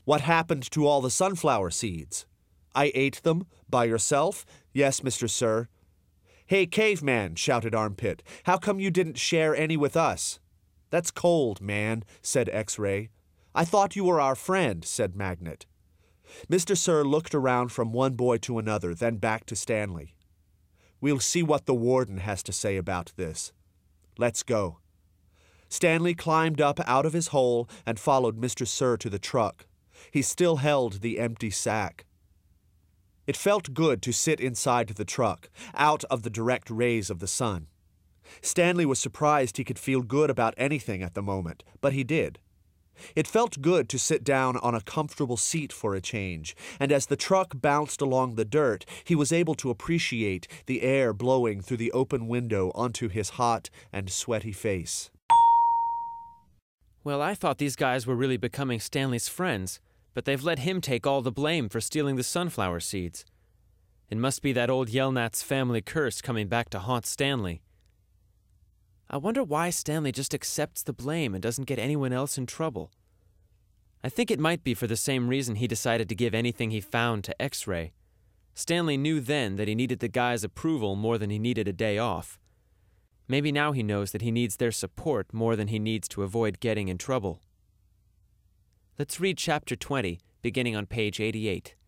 What happened to all the sunflower seeds? I ate them? By yourself? Yes, Mr. Sir. Hey, caveman, shouted Armpit. How come you didn't share any with us? That's cold, man, said X-Ray. I thought you were our friend, said Magnet. Mr. Sir looked around from one boy to another, then back to Stanley. We'll see what the warden has to say about this. Let's go. Stanley climbed up out of his hole and followed Mr. Sir to the truck. He still held the empty sack. It felt good to sit inside the truck, out of the direct rays of the sun. Stanley was surprised he could feel good about anything at the moment, but he did. It felt good to sit down on a comfortable seat for a change, and as the truck bounced along the dirt, he was able to appreciate the air blowing through the open window onto his hot and sweaty face. Well, I thought these guys were really becoming Stanley's friends, but they've let him take all the blame for stealing the sunflower seeds. It must be that old Yelnats family curse coming back to haunt Stanley. I wonder why Stanley just accepts the blame and doesn't get anyone else in trouble. I think it might be for the same reason he decided to give anything he found to X-Ray. Stanley knew then that he needed the guys' approval more than he needed a day off. Maybe now he knows that he needs their support more than he needs to avoid getting in trouble. Let's read Chapter 20, beginning on page 88.